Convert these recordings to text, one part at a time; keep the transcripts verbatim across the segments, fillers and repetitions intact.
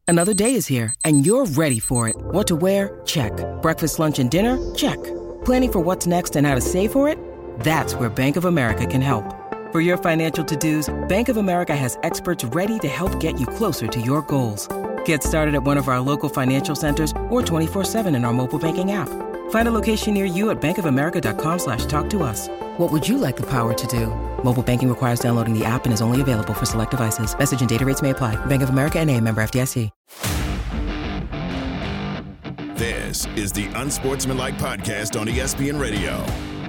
Another day is here, and you're ready for it. What to wear? Check. Breakfast, lunch, and dinner? Check. Planning for what's next and how to save for it? That's where Bank of America can help. For your financial to-dos, Bank of America has experts ready to help get you closer to your goals. Get started at one of our local financial centers or twenty-four seven in our mobile banking app. Find a location near you at bankofamerica.com slash talk to us. What would you like the power to do? Mobile banking requires downloading the app and is only available for select devices. Message and data rates may apply. Bank of America N A, member F D I C. This is the Unsportsmanlike Podcast on E S P N Radio.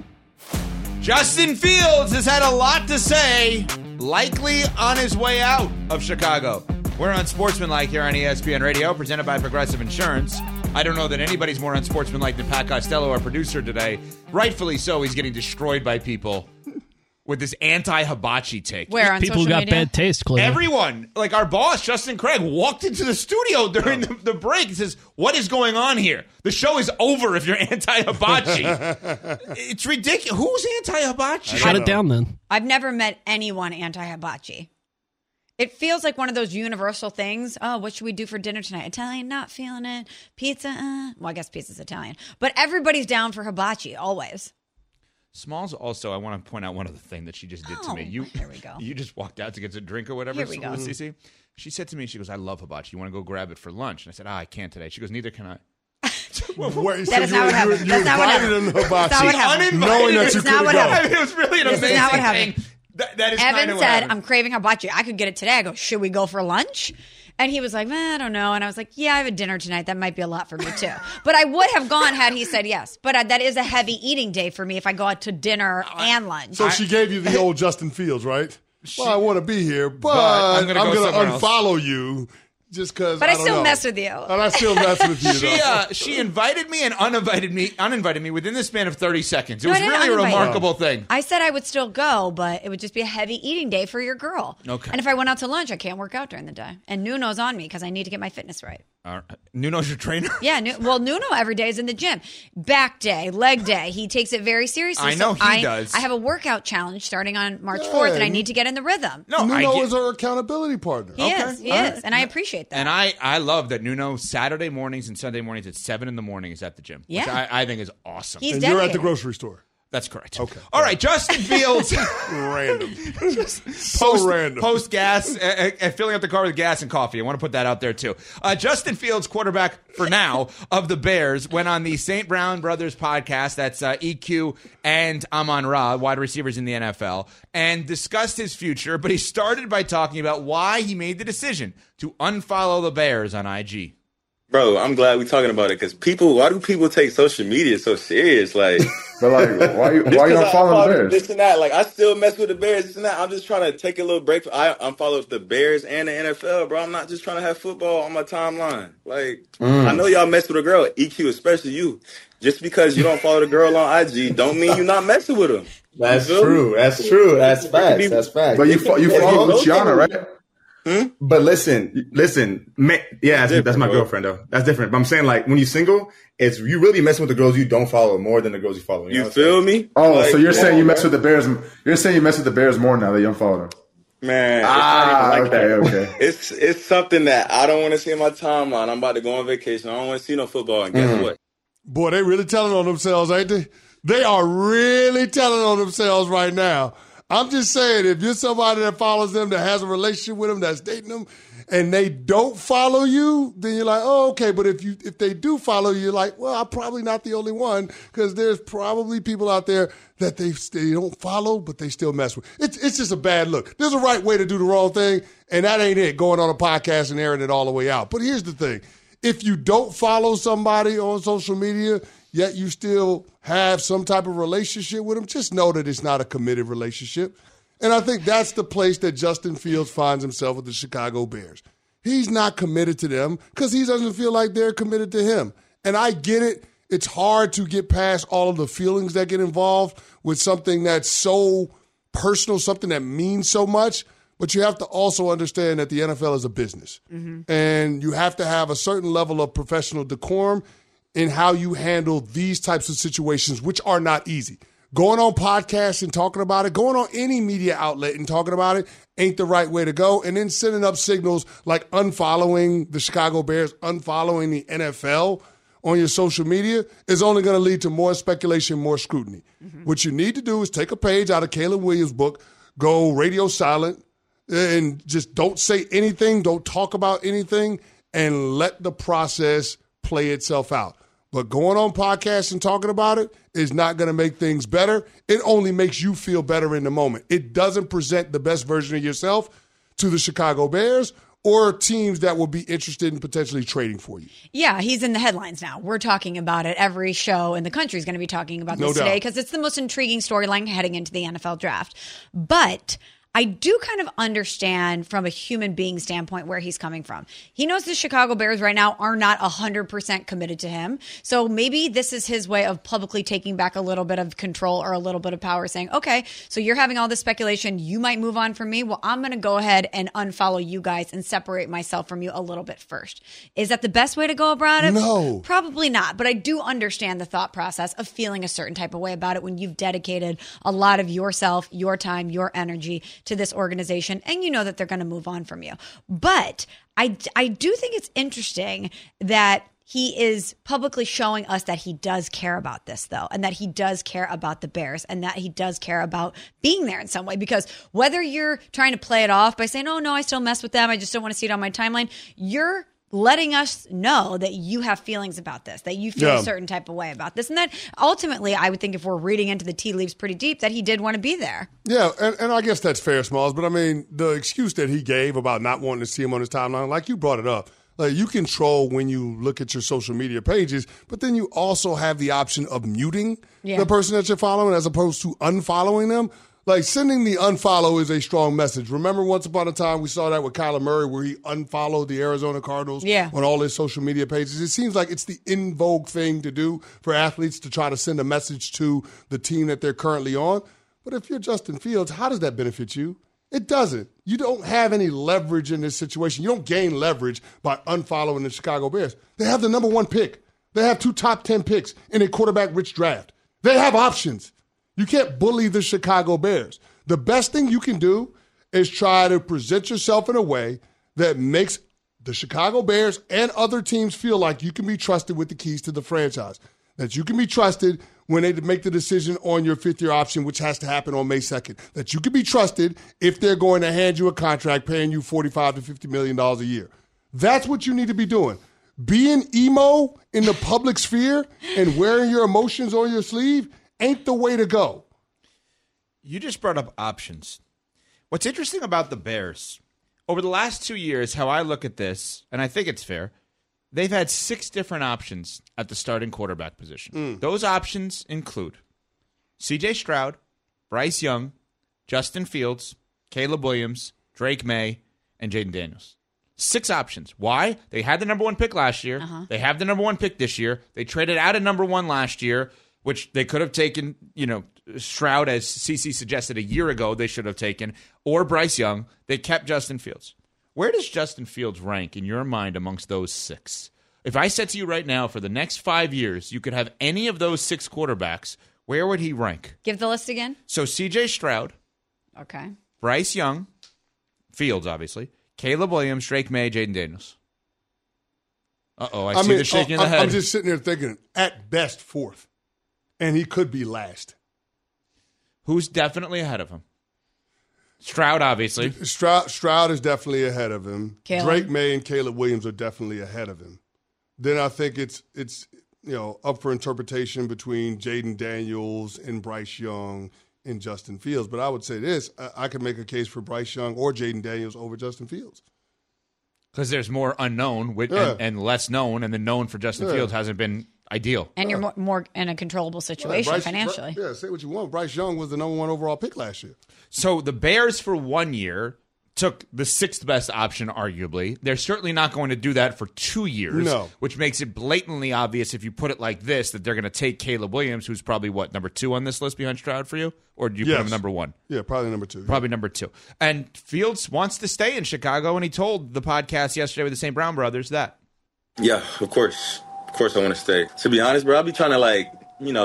Justin Fields has had a lot to say, likely on his way out of Chicago. We're Unsportsmanlike here on E S P N Radio, presented by Progressive Insurance. I don't know that anybody's more unsportsmanlike than Pat Costello, our producer today. Rightfully so, he's getting destroyed by people with this anti-hibachi take. Where, on People social got media? bad taste, clearly. Everyone, like our boss, Justin Craig, walked into the studio during the, the break and says, what is going on here? The show is over if you're anti-hibachi. It's ridiculous. Who's anti-hibachi? Shut it down then. I've never met anyone anti-hibachi. It feels like one of those universal things. Oh, what should we do for dinner tonight? Italian, not feeling it. Pizza, uh. Well, I guess pizza's Italian. But everybody's down for hibachi, always. Smalls also, I want to point out one other thing that she just did Oh, to me. You, here we go. You just walked out to get a drink or whatever. Here we go. Cece. She said to me, she goes, I love hibachi. You want to go grab it for lunch? And I said, ah, I can't today. She goes, neither can I. Wait, That is not what happened. That's not what happened. That's not what happened. Knowing that This you is not couldn't what go. happened. I mean, it was really an This is amazing not what thing. happened. That, that is kind Evan of what said, happened. I'm craving hibachi. I could get it today. I go, should we go for lunch? And he was like, eh, I don't know. And I was like, yeah, I have a dinner tonight. That might be a lot for me too. But I would have gone had he said yes. But uh, that is a heavy eating day for me if I go out to dinner and lunch. So she gave you the old Justin Fields, right? Well, I want to be here, but, But I'm I'm gonna going go to somewhere else. unfollow you just because. But I don't still know. mess with you. And I still mess with you. She though. uh, she invited me and uninvited me, uninvited me within the span of thirty seconds. It No, was I didn't really a uninvite you. remarkable thing. I said I would still go, but it would just be a heavy eating day for your girl. Okay. And if I went out to lunch, I can't work out during the day. And Nuno's on me because I need to get my fitness right. Uh, Nuno's your trainer? Yeah, Nu- well, Nuno every day is in the gym. Back day, leg day. He takes it very seriously. I know So he I, does. I have a workout challenge starting on March fourth, and I Yeah. need to get in the rhythm. No, I Nuno get- is her accountability partner. He is, he all is, right. and I appreciate that. And I, I love that Nuno Saturday mornings and Sunday mornings at seven in the morning is at the gym. Which Yeah. I, I think is awesome. He's And you're at the dedicated. grocery store. That's correct. Okay. All right, Justin Fields. Random. post, so random. Post gas, uh, uh, filling up the car with gas and coffee. I want to put that out there too. Uh, Justin Fields, quarterback for now of the Bears, went on the Saint Brown Brothers podcast. That's uh, E Q and Amon Ra, wide receivers in the N F L, and discussed his future. But he started by talking about why he made the decision to unfollow the Bears on I G. Bro, I'm glad we're talking about it because people, why do people take social media so serious? Like, But like, why you just why you 'cause don't I follow the Bears? This and that. Like, I still mess with the Bears, this and that. I'm just trying to take a little break. I unfollow the Bears and the N F L, bro. I'm not just trying to have football on my timeline. Like, Mm. I know y'all mess with a girl, E Q, especially you. Just because you don't follow the girl on I G don't mean you're not messing with them. That's You feel me? true. That's true. That's It could be- facts. That's facts. But you fo- you Yeah, follow you know Luciana, right? Hmm? But listen, listen, ma- yeah, that's, Different, that's my bro. girlfriend though. That's different. But I'm saying like when you're single, it's you really messing with the girls you don't follow more than the girls you follow. You, know You what I'm saying? feel me? Oh, Like, so you're come saying you on, mess man. with the Bears? You're saying you mess with the Bears more now that you don't follow them? Man, it's Ah, not even like okay, that. okay. It's it's something that I don't want to see in my timeline. I'm about to go on vacation. I don't want to see no football. And guess Mm. what? Boy, they really telling on themselves, ain't they? They are really telling on themselves right now. I'm just saying, if you're somebody that follows them, that has a relationship with them, that's dating them, and they don't follow you, then you're like, oh, okay. But if you if they do follow you, you're like, well, I'm probably not the only one because there's probably people out there that they they don't follow, but they still mess with. It's it's just a bad look. There's a right way to do the wrong thing, and that ain't it. Going on a podcast and airing it all the way out. But here's the thing: if you don't follow somebody on social media, yet you still have some type of relationship with them, just know that it's not a committed relationship. And I think that's the place that Justin Fields finds himself with the Chicago Bears. He's not committed to them because he doesn't feel like they're committed to him. And I get it. It's hard to get past all of the feelings that get involved with something that's so personal, something that means so much. But you have to also understand that the N F L is a business. Mm-hmm. And you have to have a certain level of professional decorum in how you handle these types of situations, which are not easy. Going on podcasts and talking about it, going on any media outlet and talking about it ain't the right way to go. And then sending up signals like unfollowing the Chicago Bears, unfollowing the N F L on your social media is only going to lead to more speculation, more scrutiny. Mm-hmm. What you need to do is take a page out of Caleb Williams' book, go radio silent, and just don't say anything, don't talk about anything, and let the process play itself out. But going on podcasts and talking about it is not going to make things better. It only makes you feel better in the moment. It doesn't present the best version of yourself to the Chicago Bears or teams that will be interested in potentially trading for you. Yeah, he's in the headlines now. We're talking about it. Every show in the country is going to be talking about this No doubt. today because it's the most intriguing storyline heading into the N F L draft. But I do kind of understand from a human being standpoint where he's coming from. He knows the Chicago Bears right now are not one hundred percent committed to him. So maybe this is his way of publicly taking back a little bit of control or a little bit of power, saying, okay, so you're having all this speculation. You might move on from me. Well, I'm going to go ahead and unfollow you guys and separate myself from you a little bit first. Is that the best way to go about it? No. Probably not. But I do understand the thought process of feeling a certain type of way about it when you've dedicated a lot of yourself, your time, your energy to this organization, and you know that they're going to move on from you. But I, I do think it's interesting that he is publicly showing us that he does care about this, though, and that he does care about the Bears and that he does care about being there in some way. Because whether you're trying to play it off by saying, oh, no, I still mess with them, I just don't want to see it on my timeline, you're letting us know that you have feelings about this, that you feel Yeah. a certain type of way about this. And that ultimately, I would think if we're reading into the tea leaves pretty deep, that he did want to be there. Yeah, and, and I guess that's fair, Smalls. But, I mean, the excuse that he gave about not wanting to see him on his timeline, like you brought it up, like you control when you look at your social media pages, but then you also have the option of muting Yeah. the person that you're following as opposed to unfollowing them. Like, sending the unfollow is a strong message. Remember once upon a time we saw that with Kyler Murray where he unfollowed the Arizona Cardinals Yeah. on all his social media pages. It seems like it's the in vogue thing to do for athletes to try to send a message to the team that they're currently on. But if you're Justin Fields, how does that benefit you? It doesn't. You don't have any leverage in this situation. You don't gain leverage by unfollowing the Chicago Bears. They have the number one pick. They have two top ten picks in a quarterback-rich draft. They have options. You can't bully the Chicago Bears. The best thing you can do is try to present yourself in a way that makes the Chicago Bears and other teams feel like you can be trusted with the keys to the franchise, that you can be trusted when they make the decision on your fifth-year option, which has to happen on May second, that you can be trusted if they're going to hand you a contract paying you forty-five to fifty million dollars a year. That's what you need to be doing. Being emo in the public sphere and wearing your emotions on your sleeve ain't the way to go. You just brought up options. What's interesting about the Bears, over the last two years, how I look at this, and I think it's fair, they've had six different options at the starting quarterback position. Mm. Those options include C J Stroud, Bryce Young, Justin Fields, Caleb Williams, Drake May, and Jaden Daniels. Six options. Why? They had the number one pick last year. Uh-huh. They have the number one pick this year. They traded out a number one last year, which they could have taken, you know, Stroud, as C C suggested a year ago, they should have taken, or Bryce Young. They kept Justin Fields. Where does Justin Fields rank in your mind amongst those six? If I said to you right now, for the next five years, you could have any of those six quarterbacks, where would he rank? Give the list again. So C J Stroud. Okay. Bryce Young. Fields, obviously. Caleb Williams, Drake May, Jaden Daniels. Uh-oh, I, I see mean, the shaking oh, of the head. I'm just sitting there thinking, at best, fourth. And he could be last. Who's definitely ahead of him? Stroud, obviously. Stroud, Stroud is definitely ahead of him. Caleb. Drake May and Caleb Williams are definitely ahead of him. Then I think it's it's you know up for interpretation between Jaden Daniels and Bryce Young and Justin Fields. But I would say this: I, I could make a case for Bryce Young or Jaden Daniels over Justin Fields. Because there's more unknown with, yeah. and, and less known, and the known for Justin yeah. Fields hasn't been ideal. And you're more, more in a controllable situation Bryce, financially. Bryce, yeah, say what you want. Bryce Young was the number one overall pick last year. So the Bears for one year took the sixth best option, arguably. They're certainly not going to do that for two years, no. which makes it blatantly obvious if you put it like this, that they're going to take Caleb Williams, who's probably, what, number two on this list behind Stroud for you? Or do you yes. put him number one? Yeah, probably number two. Probably yeah. number two. And Fields wants to stay in Chicago, and he told the podcast yesterday with the Saint Brown brothers that. Yeah, of course. Of course I want to stay. To be honest, bro, I'll be trying to, like, you know,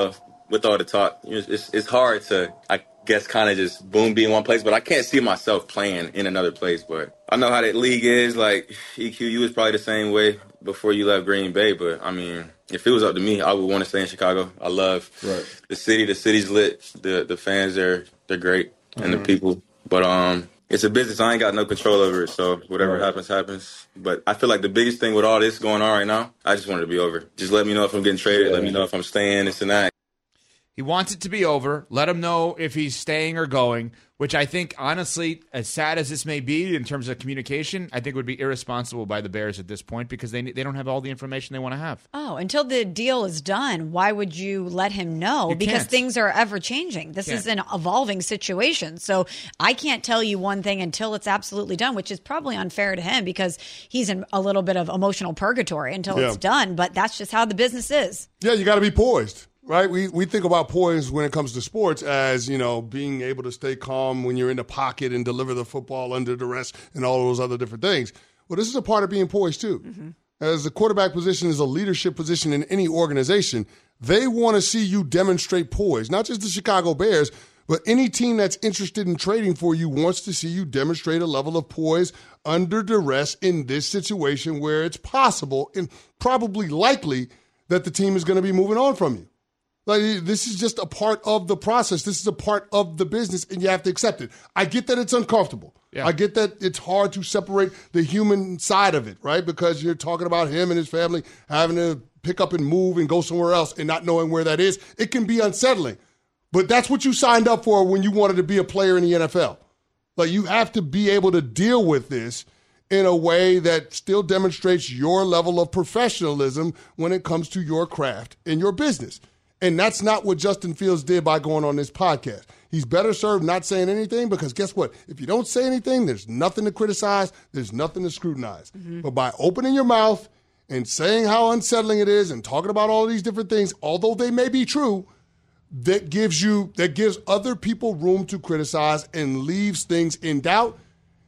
with all the talk, it's, it's hard to, I guess, kind of just boom, be in one place. But I can't see myself playing in another place. But I know how that league is. Like, E Q U was probably the same way before you left Green Bay. But, I mean, if it was up to me, I would want to stay in Chicago. I love right. the city. The city's lit. The the fans, they're, they're great. And mm-hmm. the people. But um, it's a business. I ain't got no control over it. So whatever right. happens, happens. But I feel like the biggest thing with all this going on right now, I just want it to be over. Just let me know if I'm getting traded. Yeah. Let me know if I'm staying, this and that. He wants it to be over. Let him know if he's staying or going, which I think, honestly, as sad as this may be in terms of communication, I think would be irresponsible by the Bears at this point because they they don't have all the information they want to have. Oh, until the deal is done, why would you let him know? You because can't. Things are ever changing. This Can't. is an evolving situation. So I can't tell you one thing until it's absolutely done, which is probably unfair to him because he's in a little bit of emotional purgatory until Yeah. it's done. But that's just how the business is. Yeah, you got to be poised. Right, we we think about poise when it comes to sports as, you know, being able to stay calm when you're in the pocket and deliver the football under duress and all those other different things. Well, this is a part of being poised too. Mm-hmm. As the quarterback position is a leadership position in any organization, they want to see you demonstrate poise. Not just the Chicago Bears, but any team that's interested in trading for you wants to see you demonstrate a level of poise under duress in this situation where it's possible and probably likely that the team is going to be moving on from you. Like, this is just a part of the process. This is a part of the business, and you have to accept it. I get that it's uncomfortable. Yeah. I get that it's hard to separate the human side of it, right? Because you're talking about him and his family having to pick up and move and go somewhere else and not knowing where that is. It can be unsettling. But that's what you signed up for when you wanted to be a player in the N F L. Like, you have to be able to deal with this in a way that still demonstrates your level of professionalism when it comes to your craft and your business. And that's not what Justin Fields did by going on this podcast. He's better served not saying anything because guess what? If you don't say anything, there's nothing to criticize. There's nothing to scrutinize. Mm-hmm. But by opening your mouth and saying how unsettling it is and talking about all these different things, although they may be true, that gives you, that gives other people room to criticize and leaves things in doubt.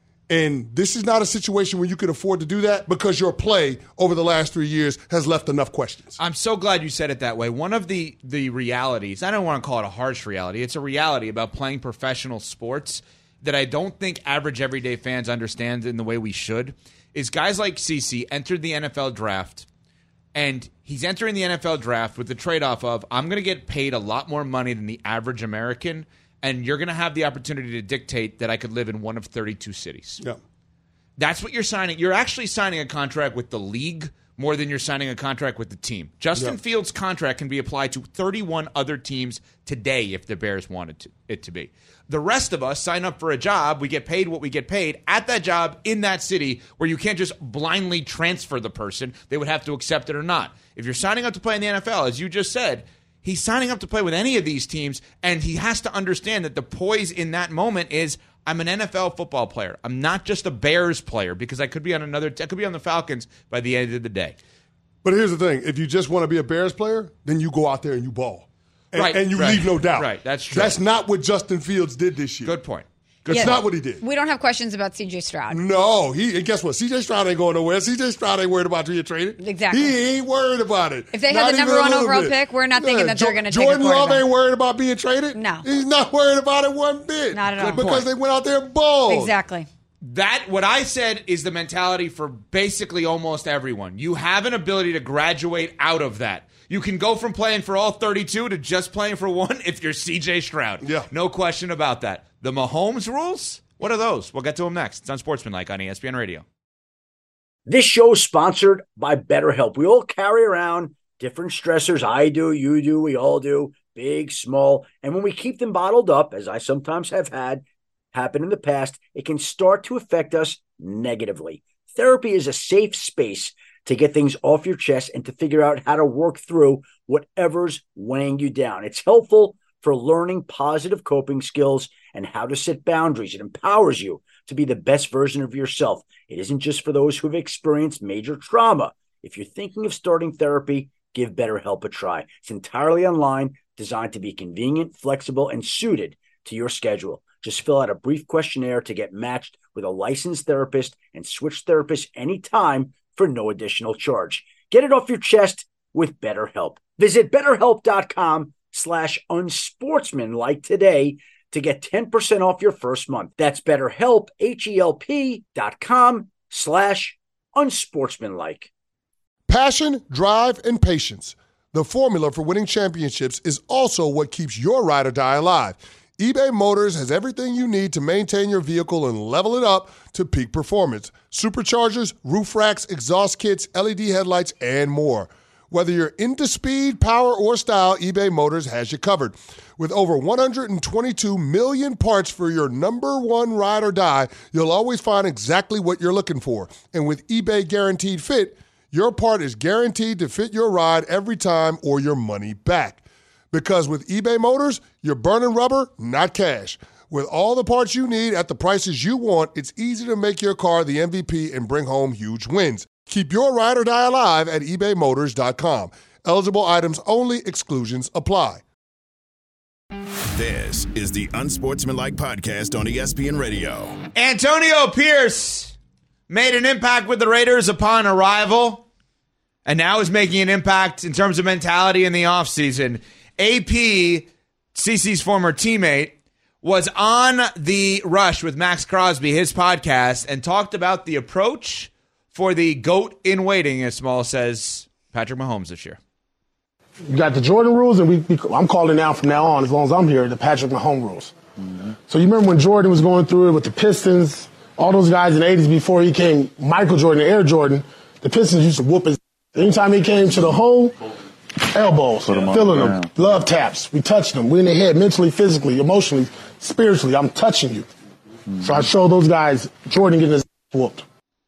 And this is not a situation where you can afford to do that because your play over the last three years has left enough questions. I'm so glad you said it that way. One of the, the realities, I don't want to call it a harsh reality, it's a reality about playing professional sports that I don't think average everyday fans understand in the way we should, is guys like CeCe entered the N F L draft, and he's entering the N F L draft with the trade-off of, I'm going to get paid a lot more money than the average American, and you're going to have the opportunity to dictate that I could live in one of thirty-two cities. Yeah. That's what you're signing. You're actually signing a contract with the league more than you're signing a contract with the team. Justin yeah. Fields' contract can be applied to thirty-one other teams today if the Bears wanted to, it to be. The rest of us sign up for a job. We get paid what we get paid at that job in that city where you can't just blindly transfer the person. They would have to accept it or not. If you're signing up to play in the N F L, as you just said, he's signing up to play with any of these teams, and he has to understand that the poise in that moment is, I'm an N F L football player. I'm not just a Bears player because I could be on another. I could be on the Falcons by the end of the day. But here's the thing: if you just want to be a Bears player, then you go out there and you ball, and, right, and you right, leave no doubt. Right, that's true. That's not what Justin Fields did this year. Good point. That's yeah, not what he did. We don't have questions about C J Stroud. No, he and guess what? C J Stroud ain't going nowhere. C J Stroud ain't worried about being traded. Exactly. He ain't worried about it. If they not had the number one overall bit. pick, we're not thinking yeah, that they're jo- going to take a Jordan Love quarterback. ain't worried about being traded. No. He's not worried about it one bit. Not at all. Because point. they went out there and balled. Exactly. That, what I said, is the mentality for basically almost everyone. You have an ability to graduate out of that. You can go from playing for all thirty-two to just playing for one if you're C J Stroud. Yeah. No question about that. The Mahomes rules? What are those? We'll get to them next. It's Unsportsmanlike on E S P N Radio. This show is sponsored by BetterHelp. We all carry around different stressors. I do, you do, we all do, big, small. And when we keep them bottled up, as I sometimes have had happen in the past, it can start to affect us negatively. Therapy is a safe space to get things off your chest and to figure out how to work through whatever's weighing you down. It's helpful for learning positive coping skills and how to set boundaries. It empowers you to be the best version of yourself. It isn't just for those who've experienced major trauma. If you're thinking of starting therapy, give BetterHelp a try. It's entirely online, designed to be convenient, flexible, and suited to your schedule. Just fill out a brief questionnaire to get matched with a licensed therapist and switch therapists anytime for no additional charge. Get it off your chest with BetterHelp. Visit BetterHelp.com slash unsportsmanlike today to get ten percent off your first month. That's BetterHelp, H-E-L-P dot com slash unsportsmanlike. Passion, drive, and patience. The formula for winning championships is also what keeps your ride or die alive. eBay Motors has everything you need to maintain your vehicle and level it up to peak performance. Superchargers, roof racks, exhaust kits, L E D headlights, and more. Whether you're into speed, power, or style, eBay Motors has you covered. With over one hundred twenty-two million parts for your number one ride or die, you'll always find exactly what you're looking for. And with eBay Guaranteed Fit, your part is guaranteed to fit your ride every time or your money back. Because with eBay Motors, you're burning rubber, not cash. With all the parts you need at the prices you want, it's easy to make your car the M V P and bring home huge wins. Keep your ride or die alive at ebay motors dot com. Eligible items only. Exclusions apply. This is the Unsportsmanlike Podcast on E S P N Radio. Antonio Pierce made an impact with the Raiders upon arrival, and now is making an impact in terms of mentality in the offseason. A P, CeCe's former teammate, was on The Rush with Max Crosby, his podcast, and talked about the approach for the GOAT in waiting, as Small says, Patrick Mahomes this year. You got the Jordan rules, and we, we I'm calling now from now on, as long as I'm here, the Patrick Mahomes rules. Mm-hmm. So you remember when Jordan was going through it with the Pistons, all those guys in the eighties before he came, Michael Jordan, Air Jordan, the Pistons used to whoop his. Anytime he came to the hole, elbows, filling them, yeah. Love taps. We touched them. We in the head, mentally, physically, emotionally, spiritually. I'm touching you. Mm-hmm. So I show those guys Jordan getting his whooped.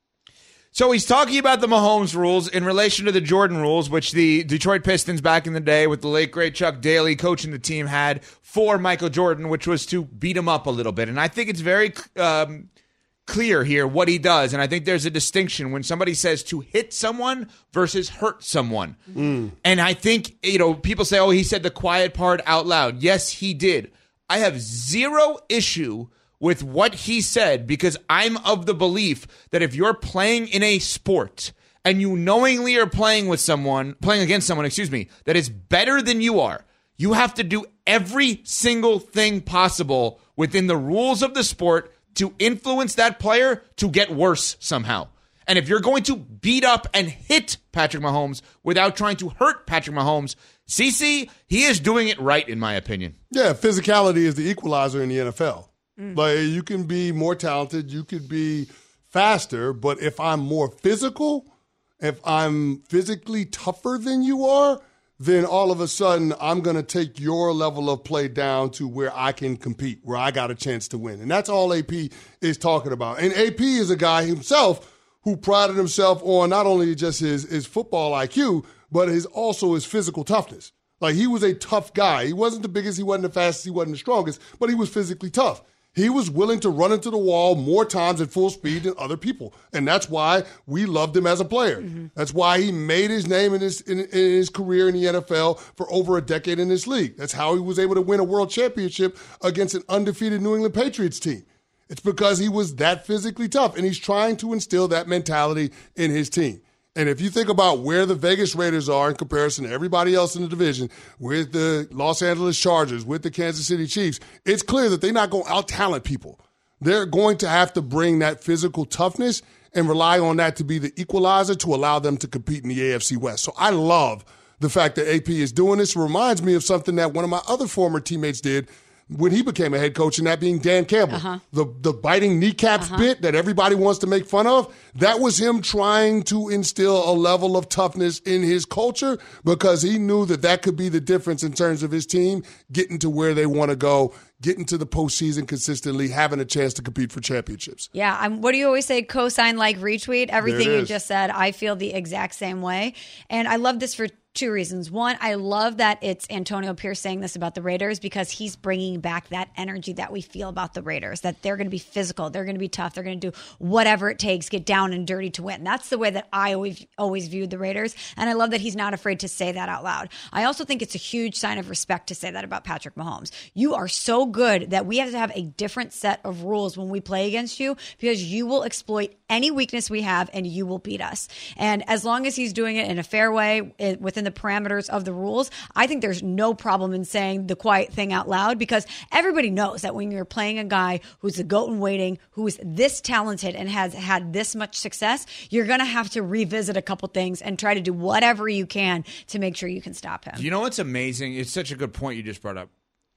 So he's talking about the Mahomes rules in relation to the Jordan rules, which the Detroit Pistons back in the day with the late, great Chuck Daly coaching the team had for Michael Jordan, which was to beat him up a little bit. And I think it's very um, clear here what he does. And I think there's a distinction when somebody says to hit someone versus hurt someone. Mm. And I think, you know, people say, oh, he said the quiet part out loud. Yes, he did. I have zero issue with what he said, because I'm of the belief that if you're playing in a sport and you knowingly are playing with someone, playing against someone, excuse me, that is better than you are, you have to do every single thing possible within the rules of the sport to influence that player to get worse somehow. And if you're going to beat up and hit Patrick Mahomes without trying to hurt Patrick Mahomes, CeCe, he is doing it right, in my opinion. Yeah, physicality is the equalizer in the N F L. Mm. Like, you can be more talented, you could be faster, but if I'm more physical, if I'm physically tougher than you are, then all of a sudden I'm going to take your level of play down to where I can compete, where I got a chance to win. And that's all A P is talking about. And A P is a guy himself who prided himself on not only just his, his football I Q, but his also his physical toughness. Like, he was a tough guy. He wasn't the biggest, he wasn't the fastest, he wasn't the strongest, but he was physically tough. He was willing to run into the wall more times at full speed than other people. And that's why we loved him as a player. Mm-hmm. That's why he made his name in his, in, in his career in the N F L for over a decade in this league. That's how he was able to win a world championship against an undefeated New England Patriots team. It's because he was that physically tough, and he's trying to instill that mentality in his team. And if you think about where the Vegas Raiders are in comparison to everybody else in the division, with the Los Angeles Chargers, with the Kansas City Chiefs, it's clear that they're not going to out-talent people. They're going to have to bring that physical toughness and rely on that to be the equalizer to allow them to compete in the A F C West. So I love the fact that A P is doing this. It reminds me of something that one of my other former teammates did when he became a head coach, and that being Dan Campbell. Uh-huh. The the biting kneecaps uh-huh. bit that everybody wants to make fun of, that was him trying to instill a level of toughness in his culture, because he knew that that could be the difference in terms of his team getting to where they want to go, getting to the postseason consistently, having a chance to compete for championships. Yeah, I'm, what do you always say? Co-sign, like, retweet. Everything you just said, I feel the exact same way. And I love this for two reasons. One, I love that it's Antonio Pierce saying this about the Raiders, because he's bringing back that energy that we feel about the Raiders, that they're going to be physical, they're going to be tough, they're going to do whatever it takes, get down and dirty to win. That's the way that I always always viewed the Raiders, and I love that he's not afraid to say that out loud. I also think it's a huge sign of respect to say that about Patrick Mahomes. You are so good that we have to have a different set of rules when we play against you, because you will exploit any weakness we have and you will beat us. And as long as he's doing it in a fair way with within the parameters of the rules, I think there's no problem in saying the quiet thing out loud, because everybody knows that when you're playing a guy who's the GOAT in waiting, who is this talented and has had this much success, you're going to have to revisit a couple things and try to do whatever you can to make sure you can stop him. You know what's amazing? It's such a good point you just brought up.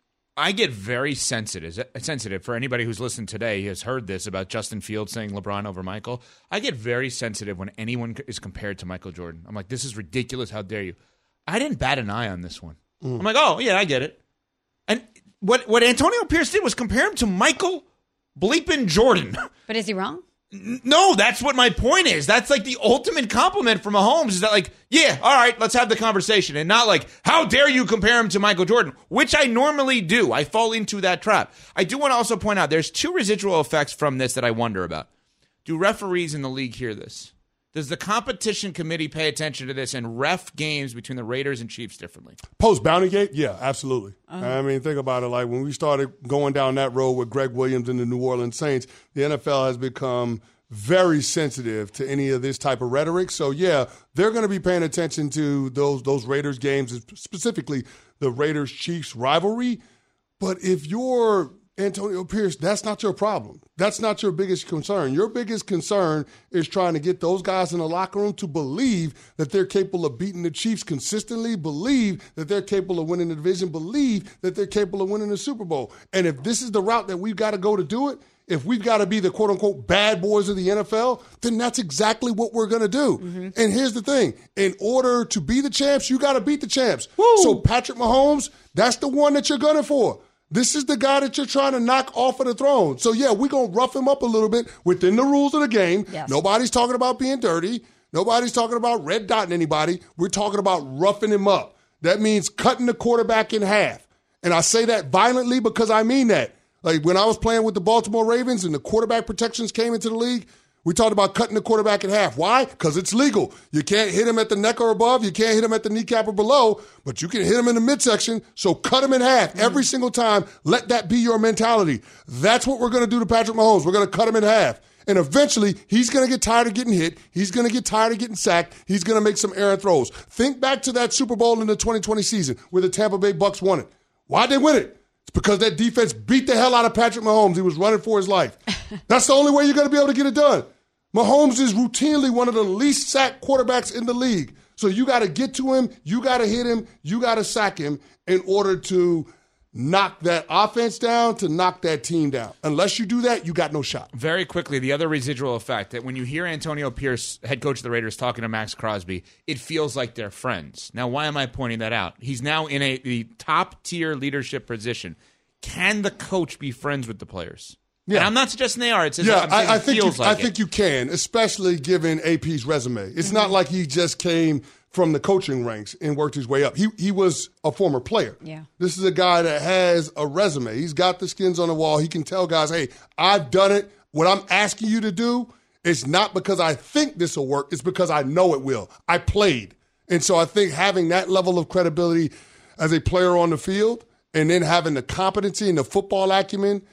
I get very sensitive. Sensitive for anybody who's listened today has heard this about Justin Fields saying LeBron over Michael. I get very sensitive when anyone is compared to Michael Jordan. I'm like, this is ridiculous. How dare you? I didn't bat an eye on this one. Mm. I'm like, oh yeah, I get it. And what what Antonio Pierce did was compare him to Michael bleeping Jordan. But is he wrong? No, that's what my point is. That's like the ultimate compliment from Mahomes is that like, yeah, all right, let's have the conversation. And not like, how dare you compare him to Michael Jordan, which I normally do. I fall into that trap. I do want to also point out there's two residual effects from this that I wonder about. Do referees in the league hear this? Does the competition committee pay attention to this and ref games between the Raiders and Chiefs differently? Post Bounty Gate? Yeah, absolutely. Uh-huh. I mean, think about it. Like when we started going down that road with Greg Williams and the New Orleans Saints, the N F L has become very sensitive to any of this type of rhetoric. So, yeah, they're going to be paying attention to those those Raiders games, specifically the Raiders-Chiefs rivalry. But if you're Antonio Pierce, that's not your problem. That's not your biggest concern. Your biggest concern is trying to get those guys in the locker room to believe that they're capable of beating the Chiefs consistently, believe that they're capable of winning the division, believe that they're capable of winning the Super Bowl. And if this is the route that we've got to go to do it, if we've got to be the quote-unquote bad boys of the N F L, then that's exactly what we're going to do. Mm-hmm. And here's the thing. In order to be the champs, you got to beat the champs. Woo! So Patrick Mahomes, that's the one that you're gunning for. This is the guy that you're trying to knock off of the throne. So, yeah, we're going to rough him up a little bit within the rules of the game. Yes. Nobody's talking about being dirty. Nobody's talking about red dotting anybody. We're talking about roughing him up. That means cutting the quarterback in half. And I say that violently because I mean that. Like when I was playing with the Baltimore Ravens and the quarterback protections came into the league, we talked about cutting the quarterback in half. Why? Because it's legal. You can't hit him at the neck or above. You can't hit him at the kneecap or below, but you can hit him in the midsection. So cut him in half every single time. Let that be your mentality. That's what we're going to do to Patrick Mahomes. We're going to cut him in half. And eventually, he's going to get tired of getting hit. He's going to get tired of getting sacked. He's going to make some errant throws. Think back to that Super Bowl in the twenty twenty season where the Tampa Bay Bucks won it. Why'd they win it? It's because that defense beat the hell out of Patrick Mahomes. He was running for his life. That's the only way you're going to be able to get it done. Mahomes is routinely one of the least sacked quarterbacks in the league. So you got to get to him, you got to hit him, you got to sack him in order to knock that offense down, to knock that team down. Unless you do that, you got no shot. Very quickly, the other residual effect that when you hear Antonio Pierce, head coach of the Raiders, talking to Max Crosby, it feels like they're friends. Now, why am I pointing that out? He's now in a the top-tier leadership position. Can the coach be friends with the players? Yeah, and I'm not suggesting they are. It's just, yeah, I'm I, I it think feels you, like I think it. you can, especially given A P's resume. It's mm-hmm. not like he just came from the coaching ranks and worked his way up. He he was a former player. Yeah, this is a guy that has a resume. He's got the skins on the wall. He can tell guys, "Hey, I've done it. What I'm asking you to do is not because I think this will work. It's because I know it will. I played." And so I think having that level of credibility as a player on the field, and then having the competency and the football acumen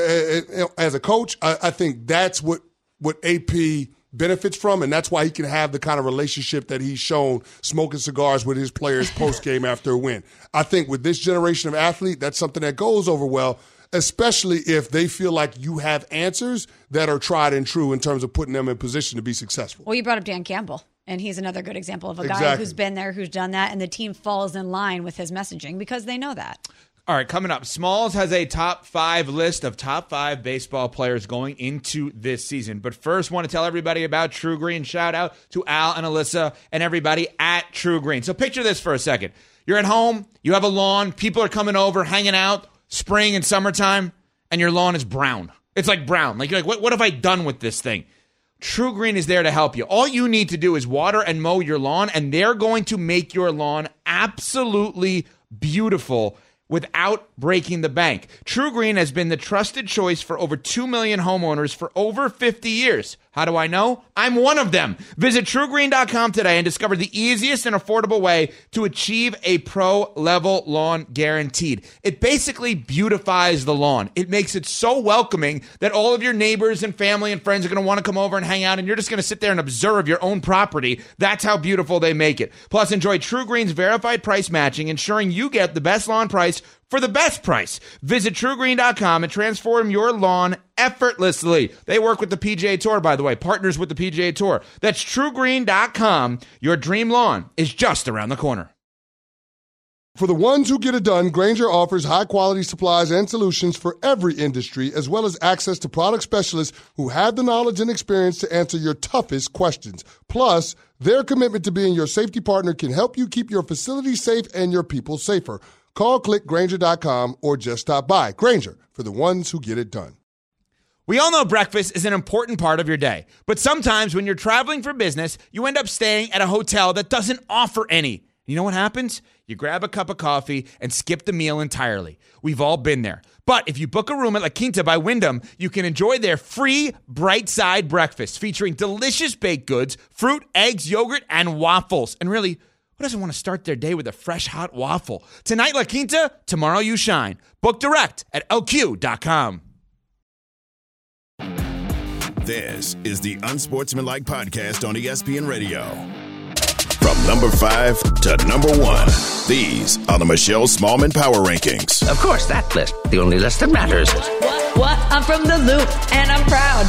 Uh, as a coach, I, I think that's what, what A P benefits from, and that's why he can have the kind of relationship that he's shown smoking cigars with his players post-game after a win. I think with this generation of athlete, that's something that goes over well, especially if they feel like you have answers that are tried and true in terms of putting them in position to be successful. Well, you brought up Dan Campbell, and he's another good example of a exactly. guy who's been there, who's done that, and the team falls in line with his messaging because they know that. All right, coming up, Smalls has a top five list of top five baseball players going into this season. But first, want to tell everybody about True Green. Shout out to Al and Alyssa and everybody at True Green. So picture this for a second. You're at home, you have a lawn, people are coming over, hanging out, spring and summertime, and your lawn is brown. It's like brown. Like, you're like, what, what have I done with this thing? True Green is there to help you. All you need to do is water and mow your lawn, and they're going to make your lawn absolutely beautiful without breaking the bank. True Green has been the trusted choice for over two million homeowners for over fifty years. How do I know? I'm one of them. Visit true green dot com today and discover the easiest and affordable way to achieve a pro-level lawn guaranteed. It basically beautifies the lawn. It makes it so welcoming that all of your neighbors and family and friends are going to want to come over and hang out, and you're just going to sit there and observe your own property. That's how beautiful they make it. Plus, enjoy True Green's verified price matching, ensuring you get the best lawn price for the best price. Visit true green dot com and transform your lawn effortlessly. They work with the P G A Tour, by the way, partners with the P G A Tour. That's true green dot com. Your dream lawn is just around the corner. For the ones who get it done, Grainger offers high-quality supplies and solutions for every industry, as well as access to product specialists who have the knowledge and experience to answer your toughest questions. Plus, their commitment to being your safety partner can help you keep your facility safe and your people safer. Call, click Grainger dot com, or just stop by. Grainger, for the ones who get it done. We all know breakfast is an important part of your day, but sometimes when you're traveling for business, you end up staying at a hotel that doesn't offer any. You know what happens? You grab a cup of coffee and skip the meal entirely. We've all been there. But if you book a room at La Quinta by Wyndham, you can enjoy their free Bright Side breakfast featuring delicious baked goods, fruit, eggs, yogurt, and waffles. And really, who doesn't want to start their day with a fresh, hot waffle? Tonight, La Quinta, tomorrow you shine. Book direct at L Q dot com. This is the Unsportsmanlike Podcast on E S P N Radio. From number five to number one, these are the Michelle Smallman Power Rankings. Of course, that list, the only list that matters. What? What? I'm from the Loop, and I'm proud.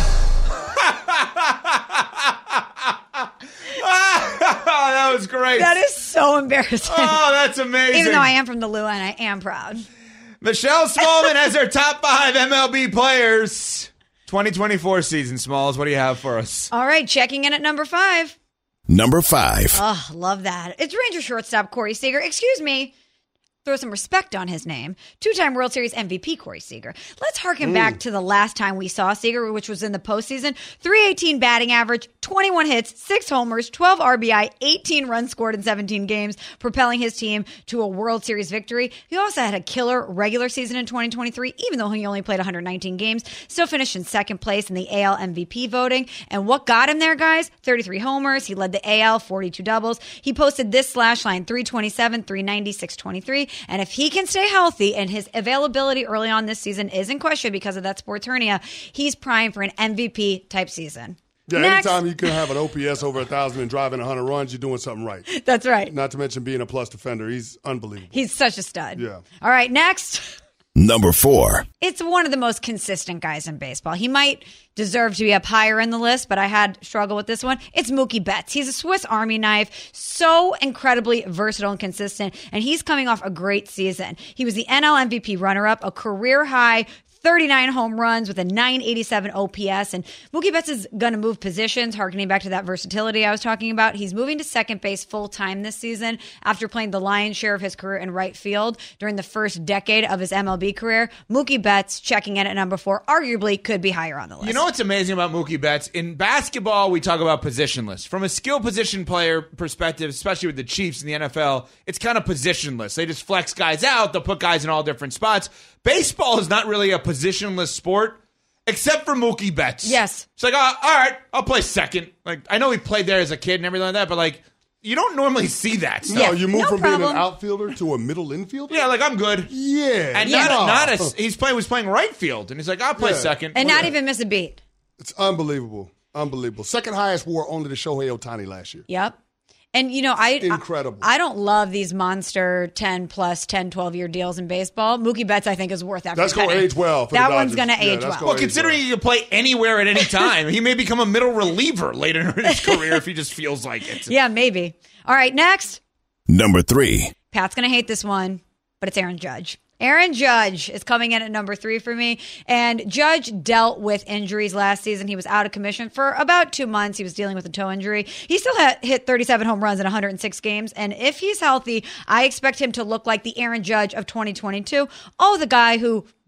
That was great. That is so embarrassing. Oh, that's amazing. Even though I am from the Lou and I am proud. Michelle Smallman has her top five M L B players. twenty twenty-four season, Smalls. What do you have for us? All right, checking in at number five. Number five. Oh, love that. It's Ranger shortstop Corey Seager. Excuse me. Throw some respect on his name. Two-time World Series M V P Corey Seager. Let's harken mm. back to the last time we saw Seager, which was in the postseason. three eighteen batting average, twenty-one hits, six homers, twelve R B I, eighteen runs scored in seventeen games, propelling his team to a World Series victory. He also had a killer regular season in twenty twenty-three, even though he only played one hundred nineteen games. Still finished in second place in the A L M V P voting. And what got him there, guys? thirty-three homers. He led the A L, forty-two doubles. He posted this slash line, three twenty-seven, three ninety, six twenty-three. And if he can stay healthy, and his availability early on this season is in question because of that sports hernia, he's primed for an M V P type season. Yeah, Next. anytime you can have an O P S over one thousand and driving one hundred runs, you're doing something right. That's right. Not to mention being a plus defender. He's unbelievable. He's such a stud. Yeah. All right, next. Number four. It's one of the most consistent guys in baseball. He might deserve to be up higher in the list, but I had struggle with this one. It's Mookie Betts. He's a Swiss Army knife, so incredibly versatile and consistent, and he's coming off a great season. He was the N L M V P runner-up, a career-high thirty-nine home runs with a nine eighty-seven O P S. And Mookie Betts is going to move positions, harkening back to that versatility I was talking about. He's moving to second base full-time this season after playing the lion's share of his career in right field during the first decade of his M L B career. Mookie Betts, checking in at number four, arguably could be higher on the list. You know what's amazing about Mookie Betts? In basketball, we talk about positionless. From a skill position player perspective, especially with the Chiefs in the N F L, it's kind of positionless. They just flex guys out. They'll put guys in all different spots. Baseball is not really a positionless sport, except for Mookie Betts. Yes. It's like, oh, all right, I'll play second. Like, I know he played there as a kid and everything like that, but like, you don't normally see that stuff. No, you move no from problem. being an outfielder to a middle infielder? Yeah, like, I'm good. Yeah. And Yeah. not, not a, he's playing was playing right field, and he's like, I'll play Yeah. second. And not even miss a beat. It's unbelievable. Unbelievable. Second highest war only to Shohei Ohtani last year. Yep. And, you know, I Incredible. I, I don't love these monster ten plus, ten, twelve-year deals in baseball. Mookie Betts, I think, is worth every That's going to penny. age well for That the one's Dodgers. going to Yeah, age that's well. gonna Well, age considering he can play anywhere at any time, he may become a middle reliever later in his career if he just feels like it. Yeah, maybe. All right, next. Number three. Pat's going to hate this one, but it's Aaron Judge. Aaron Judge is coming in at number three for me. And Judge dealt with injuries last season. He was out of commission for about two months. He was dealing with a toe injury. He still had hit thirty-seven home runs in one hundred six games. And if he's healthy, I expect him to look like the Aaron Judge of twenty twenty-two. Oh, the guy who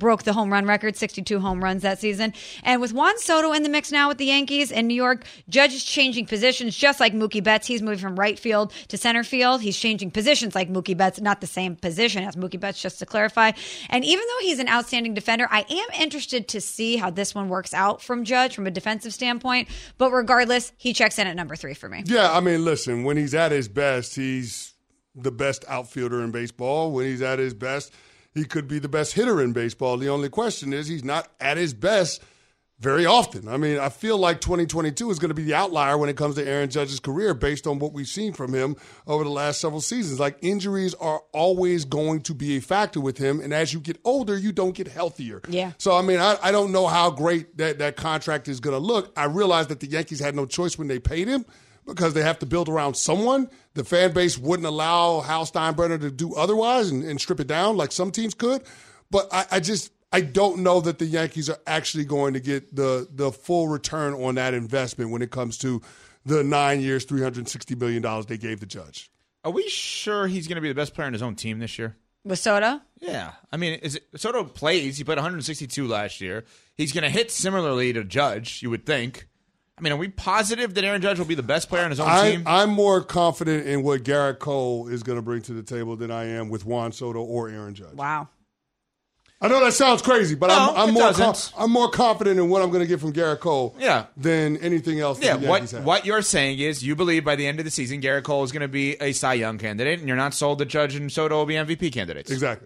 broke the home run record, sixty-two home runs that season. And with Juan Soto in the mix now with the Yankees in New York, Judge is changing positions just like Mookie Betts. He's moving from right field to center field. He's changing positions like Mookie Betts, not the same position as Mookie Betts, just to clarify. And even though he's an outstanding defender, I am interested to see how this one works out from Judge from a defensive standpoint. But regardless, he checks in at number three for me. Yeah, I mean, listen, when he's at his best, he's the best outfielder in baseball. When he's at his best, he could be the best hitter in baseball. The only question is he's not at his best very often. I mean, I feel like twenty twenty-two is going to be the outlier when it comes to Aaron Judge's career based on what we've seen from him over the last several seasons. Like, injuries are always going to be a factor with him, and as you get older, you don't get healthier. Yeah. So, I mean, I, I don't know how great that, that contract is going to look. I realize that the Yankees had no choice when they paid him because they have to build around someone. The fan base wouldn't allow Hal Steinbrenner to do otherwise and, and strip it down like some teams could. But I, I just I don't know that the Yankees are actually going to get the the full return on that investment when it comes to the nine years, three hundred sixty million dollars they gave the Judge. Are we sure he's going to be the best player on his own team this year? With Soto? Yeah. I mean, is it, Soto plays. He played one hundred sixty-two last year. He's going to hit similarly to Judge, you would think. I mean, are we positive that Aaron Judge will be the best player on his own I, team? I'm more confident in what Garrett Cole is going to bring to the table than I am with Juan Soto or Aaron Judge. Wow. I know that sounds crazy, but No, I'm, I'm it more doesn't. com- I'm more confident in what I'm going to get from Garrett Cole Yeah. than anything else that Yeah, the what Yankees have. what you're saying is you believe by the end of the season Garrett Cole is going to be a Cy Young candidate, and you're not sold that Judge and Soto will be M V P candidates. Exactly.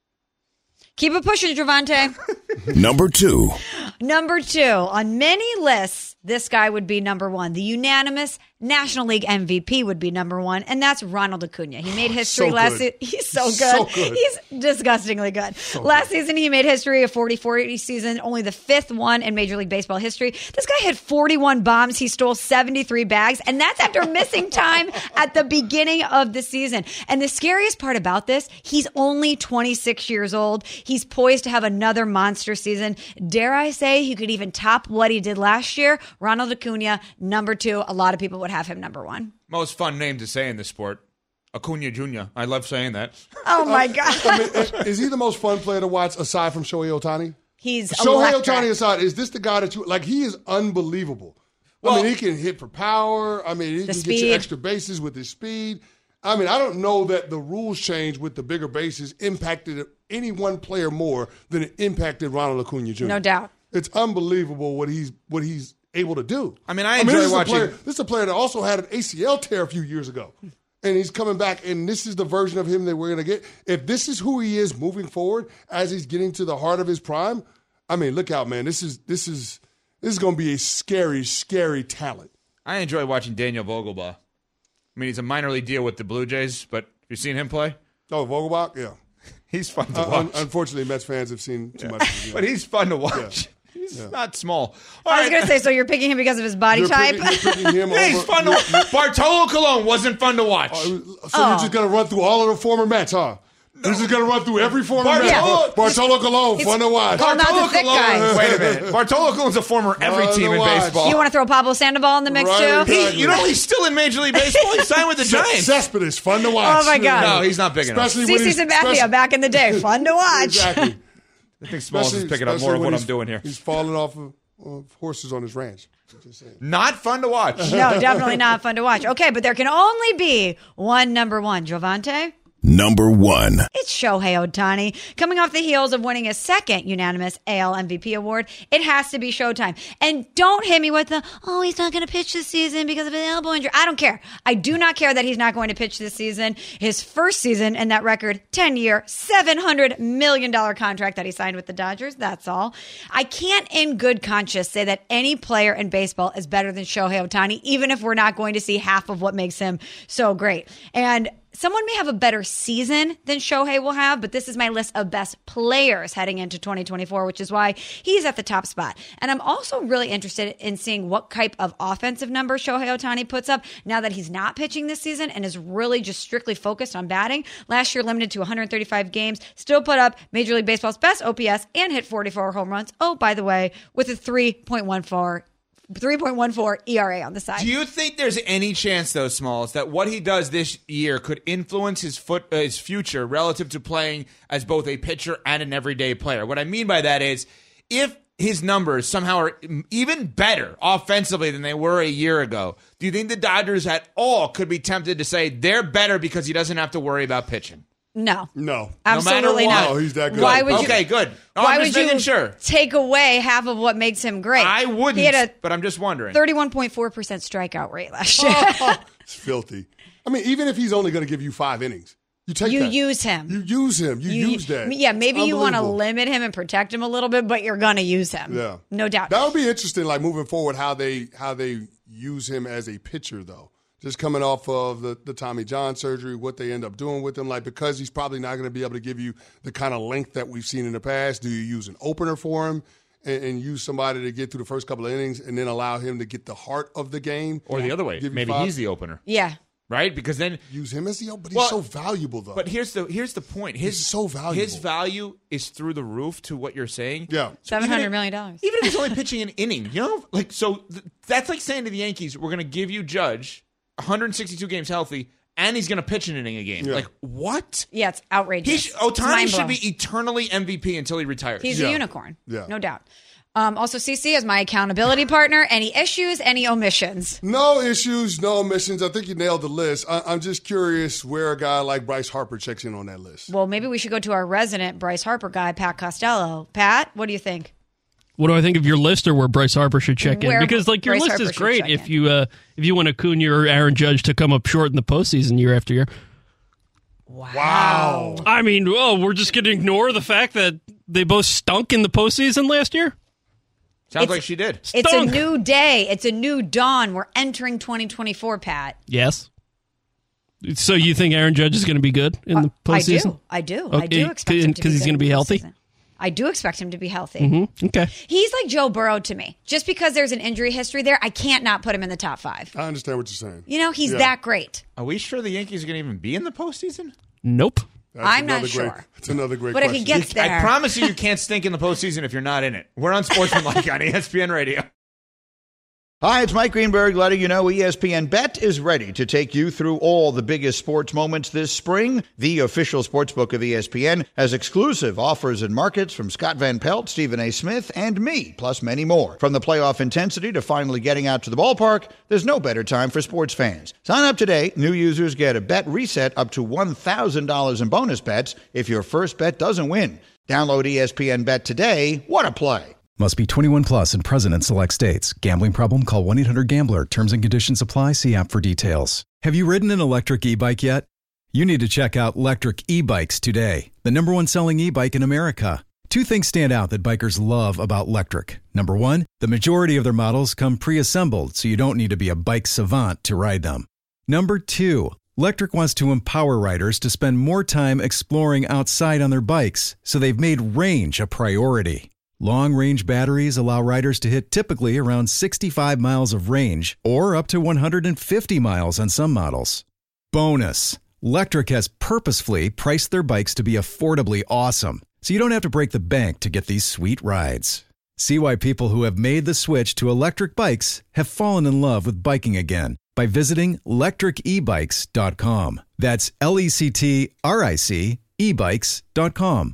Keep it pushing, Javante. Number two. Number two, on many lists, this guy would be number one. The unanimous National League M V P would be number one, and that's Ronald Acuna. He made history So last good. season. He's so good. So good. He's disgustingly good. So last good. season, he made history, a forty forty season, only the fifth one in Major League Baseball history. This guy had forty-one bombs. He stole seventy-three bags, and that's after missing time at the beginning of the season. And the scariest part about this, he's only twenty-six years old. He's poised to have another monster season. Dare I say he could even top what he did last year? Ronald Acuna, number two. A lot of people would have him number one. Most fun name to say in this sport. Acuna Junior I love saying that. Oh, my God. I mean, is, is he the most fun player to watch aside from Shohei Ohtani? He's Shohei electric. Ohtani aside, is this the guy that you like? He is unbelievable. Well- I mean, he can hit for power. I mean, he The can get speed. you extra bases with his speed. I mean, I don't know that the rules change with the bigger bases impacted any one player more than it impacted Ronald Acuna Junior No doubt. It's unbelievable what he's what he's able to do. I mean, I this enjoy is a watching- player- this is a player that also had an A C L tear a few years ago. And he's coming back, and this is the version of him that we're going to get. If this is who he is moving forward as he's getting to the heart of his prime, I mean, look out, man. This is this is this is going to be a scary, scary talent. I enjoy watching Daniel Vogelbaugh. I mean, he's a minor league deal with the Blue Jays, but have you seen him play? Oh, Vogelbach, yeah. He's fun to Uh, watch. un- unfortunately, Mets fans have seen too much. Of him. But he's fun to watch. Yeah. He's Yeah. not small. All I was right. going to say, so you're picking him because of his body You're type? picking- you're picking him Hey, he's over- fun to Bartolo Colon wasn't fun to watch. So Oh. you're just going to run through all of the former Mets, huh? You're just going to run through every former Met. Bartolo- Bartolo Colon, fun to watch. Called not the thick guy. Wait a minute. Bartolo Colon's a former every Fun team to in watch. baseball. You want to throw Pablo Sandoval in the mix, Right, too? exactly. He- you know he's still in Major League Baseball. He signed with the Giants. Cespedes, fun to watch. Oh, my God. No, he's not big enough. Especially when CeCe he's- Sabathia especially- back in the day. Fun to watch. Exactly. I think Smalls is Especially- picking up more especially of when what he's- I'm doing here. He's falling off of, of horses on his ranch. Just saying. Not fun to watch. No, definitely not fun to watch. Okay, but there can only be one number one. Jovante? Number one. It's Shohei Ohtani. Coming off the heels of winning his second unanimous A L M V P award, it has to be Showtime. And don't hit me with the, oh, he's not going to pitch this season because of an elbow injury. I don't care. I do not care that he's not going to pitch this season. His first season and that record, ten-year, seven hundred million dollars contract that he signed with the Dodgers. That's all. I can't in good conscience say that any player in baseball is better than Shohei Ohtani, even if we're not going to see half of what makes him so great. And someone may have a better season than Shohei will have, but this is my list of best players heading into twenty twenty-four, which is why he's at the top spot. And I'm also really interested in seeing what type of offensive number Shohei Ohtani puts up now that he's not pitching this season and is really just strictly focused on batting. Last year, limited to one hundred thirty-five games, still put up Major League Baseball's best O P S and hit forty-four home runs. Oh, by the way, with a three point one four three point one four E R A on the side. Do you think there's any chance, though, Smalls, that what he does this year could influence his foot, uh, his future relative to playing as both a pitcher and an everyday player? What I mean by that is, if his numbers somehow are even better offensively than they were a year ago, do you think the Dodgers at all could be tempted to say they're better because he doesn't have to worry about pitching? No. No. Absolutely no matter not. what. No, he's that good. Why would you, okay, good. No, why I'm just would you making sure. take away half of what makes him great? I wouldn't, He had a but I'm just wondering. thirty-one point four percent strikeout rate last year. It's filthy. I mean, even if he's only going to give you five innings, you take You that. use him. You use him. You, You- use that. Yeah, maybe It's you want to unbelievable. limit him and protect him a little bit, but you're going to use him. Yeah, No doubt. That would be interesting. Like moving forward, how they how they use him as a pitcher, though. Just coming off of the, the Tommy John surgery, what they end up doing with him, like because he's probably not going to be able to give you the kind of length that we've seen in the past. Do you use an opener for him and, and use somebody to get through the first couple of innings and then allow him to get the heart of the game? Or the other way. Give you Maybe five? he's the opener. Yeah. Right? Because then Use him as the opener, but Well, he's so valuable, though. But here's the here's the point. His He's so valuable. His value is through the roof to what you're saying. Yeah. So even seven hundred if- million dollars. Even if he's only pitching an inning, you know, like so th- that's like saying to the Yankees, we're going to give you Judge one hundred sixty-two games healthy, and he's going to pitch an inning a game. Yeah. Like what? Yeah, it's outrageous. He sh- It's Ohtani should mind-blowing. be eternally M V P until he retires. He's Yeah. a unicorn. Yeah. No doubt. Um, also, C C is my accountability partner. Any issues, any omissions? No issues, no omissions. I think you nailed the list. I, I'm just curious where a guy like Bryce Harper checks in on that list. Well, maybe we should go to our resident Bryce Harper guy, Pat Costello. Pat, what do you think? What do I think of your list, or where Bryce Harper should check Where in? Because like your Bryce list Harper is should great check if in. you uh, if you want Acuna or Aaron Judge to come up short in the postseason year after year. Wow. I mean, oh, we're just going to ignore the fact that they both stunk in the postseason last year. Sounds It's- like she did. It's a Stunk. new day. It's a new dawn. We're entering twenty twenty-four, Pat. Yes. So you think Aaron Judge is going to be good in the I postseason? do. I do. I do Okay, expect him to be because he's good going to in be the healthy. postseason. I do expect him to be healthy. Mm-hmm. Okay. He's like Joe Burrow to me. Just because there's an injury history there, I can't not put him in the top five. I understand what you're saying. You know, he's Yeah. that great. Are we sure the Yankees are going to even be in the postseason? Nope. That's I'm not another great- sure. That's another great But if question. he gets there, I promise you, you can't stink in the postseason if you're not in it. We're on Sportsmanlike on E S P N Radio. Hi, it's Mike Greenberg letting you know E S P N Bet is ready to take you through all the biggest sports moments this spring. The official sportsbook of E S P N has exclusive offers and markets from Scott Van Pelt, Stephen A. Smith, and me, plus many more. From the playoff intensity to finally getting out to the ballpark, there's no better time for sports fans. Sign up today. New users get a bet reset up to one thousand dollars in bonus bets if your first bet doesn't win. Download E S P N Bet today. What a play. Must be twenty-one plus and present in select states. Gambling problem? Call one eight hundred gambler. Terms and conditions apply. See app for details. Have you ridden an electric e-bike yet? You need to check out Lectric E-Bikes today, the number one selling e-bike in America. Two things stand out that bikers love about Lectric. Number one, the majority of their models come pre-assembled, so you don't need to be a bike savant to ride them. Number two, Lectric wants to empower riders to spend more time exploring outside on their bikes, so they've made range a priority. Long-range batteries allow riders to hit typically around sixty-five miles of range or up to one hundred fifty miles on some models. Bonus, Lectric has purposefully priced their bikes to be affordably awesome, so you don't have to break the bank to get these sweet rides. See why people who have made the switch to electric bikes have fallen in love with biking again by visiting lectric e bikes dot com. That's L E C T R I C e bikes dot com.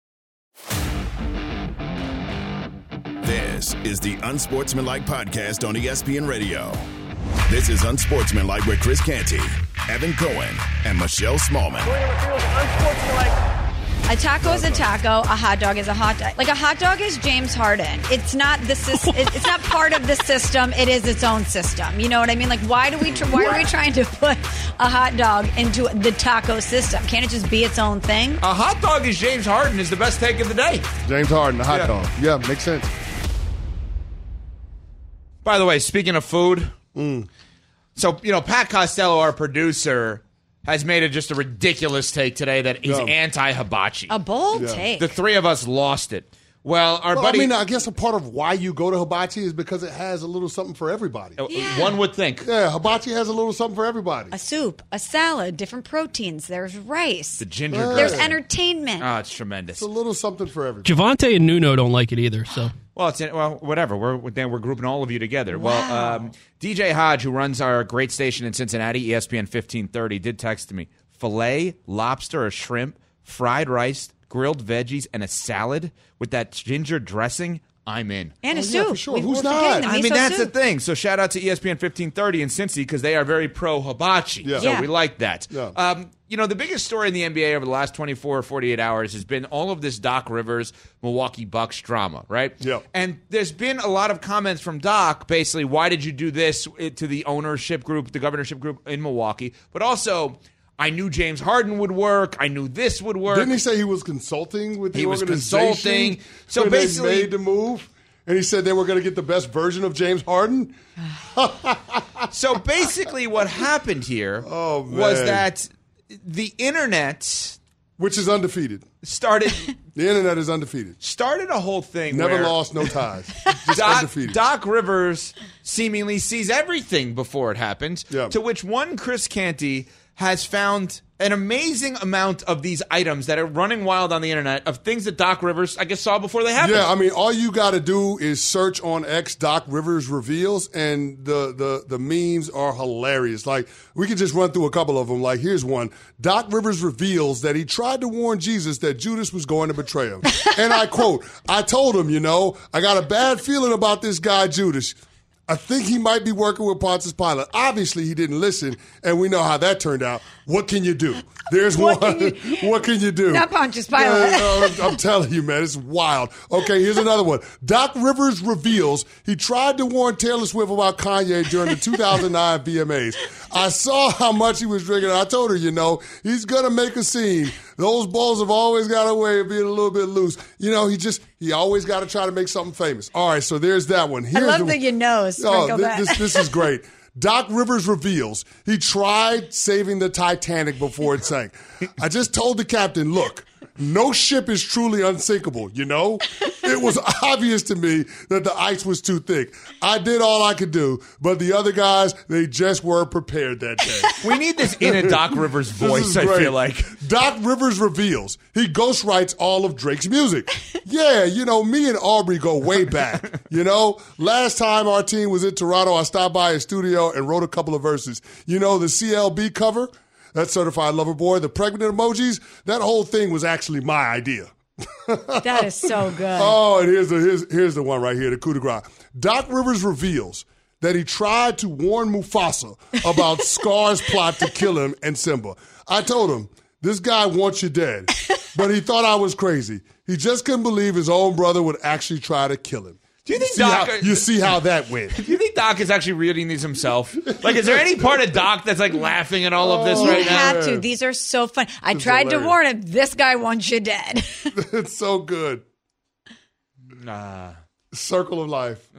This is the Unsportsmanlike Podcast on E S P N Radio. This is Unsportsmanlike with Chris Canty, Evan Cohen, and Michelle Smallman. a taco is a taco. A hot dog is a hot dog. Like a hot dog is James Harden. It's not the sys- it- It's not part of the system. It is its own system. You know what I mean? Like why do we? Tr- why are we trying to put a hot dog into the taco system? Can't it just be its own thing? A hot dog is James Harden is the best take of the day. James Harden, the hot Yeah. dog. Yeah, makes sense. By the way, speaking of food, Mm. so, you know, Pat Costello, our producer, has made it just a ridiculous take today that he's Yeah. anti-hibachi. A bold Yeah. take. The three of us lost it. Well, our Well, buddy... I mean, I guess a part of why you go to hibachi is because it has a little something for everybody. Yeah. One would think. Yeah, hibachi has a little something for everybody. a soup, a salad, different proteins. There's rice. The ginger Yeah. girl. There's entertainment. Oh, it's tremendous. It's a little something for everybody. Javante and Nuno don't like it either. So Well, it's well, whatever. We're we're grouping all of you together. Wow. Well, um, D J Hodge, who runs our great station in Cincinnati, E S P N fifteen thirty, did text me: filet, lobster, or shrimp, fried rice, grilled veggies, and a salad with that ginger dressing. I'm in. And a Oh, soup. yeah, for sure. We- Who's we're not? forgetting the I mean, miso that's soup. the thing. So shout out to E S P N fifteen thirty in Cincy because they are very pro hibachi. Yeah. So Yeah. we like that. Yeah. Um, you know, the biggest story in the N B A over the last twenty-four or forty-eight hours has been all of this Doc Rivers, Milwaukee Bucks drama, right? Yeah. And there's been a lot of comments from Doc, basically, why did you do this to the ownership group, the governorship group in Milwaukee? But also, I knew James Harden would work. I knew this would work. Didn't he say he was consulting with the He was organization? consulting. So when basically- they made the move, and he said they were going to get the best version of James Harden. So basically, what happened here Oh, man. was that the internet, which is undefeated, started the internet is undefeated. Started a whole thing. Never where lost, no ties. Just Doc, undefeated. Doc Rivers seemingly sees everything before it happens. Yeah. To which one Chris Canty has found an amazing amount of these items that are running wild on the internet of things that Doc Rivers, I guess, saw before they happened. Yeah, I mean, all you got to do is search on X Doc Rivers reveals, and the, the the memes are hilarious. Like, we could just run through a couple of them. Like, here's one. Doc Rivers reveals that he tried to warn Jesus that Judas was going to betray him. And I quote, I told him, you know, I got a bad feeling about this guy Judas. I think he might be working with Pontius Pilate. Obviously, he didn't listen, and we know how that turned out. What can you do? There's What one. can you- What can you do? Not Pontius Pilate. Uh, I'm, I'm telling you, man, it's wild. Okay, here's another one. Doc Rivers reveals he tried to warn Taylor Swift about Kanye during the two thousand nine V M As. I saw how much he was drinking. I told her, you know, he's going to make a scene. Those balls have always got a way of being a little bit loose. You know, he just, he always got to try to make something famous. All right, so there's that one. I Here's love the, that you know. Oh, Sprinkle thi- that. this, this is great. Doc Rivers reveals he tried saving the Titanic before it sank. I just told the captain, look, no ship is truly unsinkable, you know? It was obvious to me that the ice was too thick. I did all I could do, but the other guys, they just weren't prepared that day. We need this in a Doc Rivers This voice, is I great. feel like. Doc Rivers reveals he ghostwrites all of Drake's music. Yeah, you know, me and Aubrey go way back. You know, last time our team was in Toronto, I stopped by his studio and wrote a couple of verses. You know, the C L B cover, that Certified Lover Boy, the pregnant emojis, that whole thing was actually my idea. That is so good. Oh, and here's the here's, here's the one right here, the coup de grace. Doc Rivers reveals that he tried to warn Mufasa about Scar's plot to kill him and Simba. I told him, this guy wants you dead, but he thought I was crazy. He just couldn't believe his own brother would actually try to kill him. Do you think see Doc? how, you see how that went? Do you think Doc is actually reading these himself? Like, is there any part of Doc that's like laughing at all of this You right now? have to. These are so fun. I This is tried to hilarious. warn him. This guy wants you dead. It's so good. Nah. Circle of life.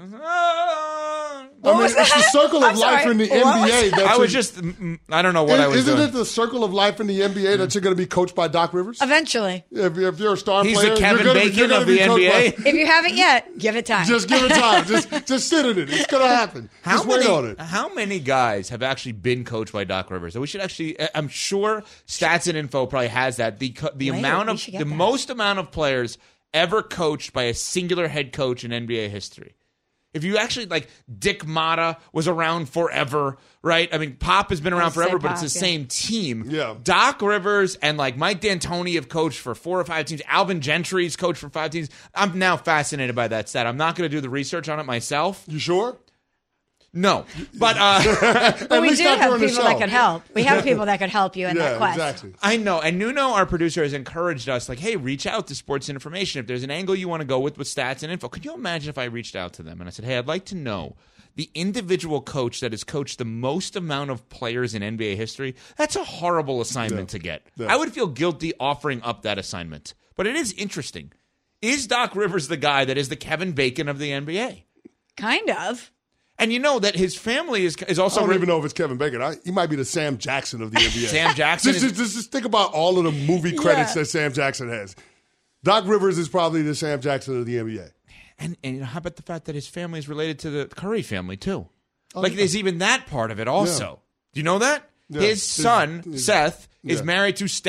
What I mean, was it's the that? circle of I'm life sorry. in the What N B A. was That I you- was just, mm, I don't know what I was Isn't doing. it the circle of life in the N B A that you're going to be coached by Doc Rivers? Eventually. If, you're- if you're a star He's player, the Kevin you're gonna, Bacon you're gonna of be the N B A. coached by- If you haven't yet, give it time. Just give it time. just just sit in it. It's going to happen. How just wait many, on it. how many guys have actually been coached by Doc Rivers? We should actually, I'm sure Stats and Info probably has that. The co- the Wait, amount we of, should get the that. most amount of players ever coached by a singular head coach in N B A history. If you actually, like, Dick Motta was around forever, right? I mean, Pop has been around I'd say forever, but Pop, it's the yeah. same team. Yeah. Doc Rivers and, like, Mike D'Antoni have coached for four or five teams. Alvin Gentry's coached for five teams. I'm now fascinated by that stat. I'm not going to do the research on it myself. You sure? No. But uh, But we least do not have during the people that show. could help. We have people that could help you in Yeah, that quest. exactly. I know. And Nuno, our producer, has encouraged us, like, hey, reach out to Sports Information. If there's an angle you want to go with with stats and info. Could you imagine if I reached out to them and I said, hey, I'd like to know the individual coach that has coached the most amount of players in N B A history? That's a horrible assignment to get. Yeah. I would feel guilty offering up that assignment. But it is interesting. Is Doc Rivers the guy that is the Kevin Bacon of the N B A? Kind of. And you know that his family is is also I don't re- even know if it's Kevin Bacon. I, he might be the Sam Jackson of the N B A. Sam Jackson Just, is- just, just think about all of the movie credits Yeah. that Sam Jackson has. Doc Rivers is probably the Sam Jackson of the N B A. And, and you know, how about the fact that his family is related to the Curry family, too? Oh, like, yeah. there's even that part of it also. Yeah. Do you know that? Yeah. His His- son, his- Seth, is yeah. married to Steph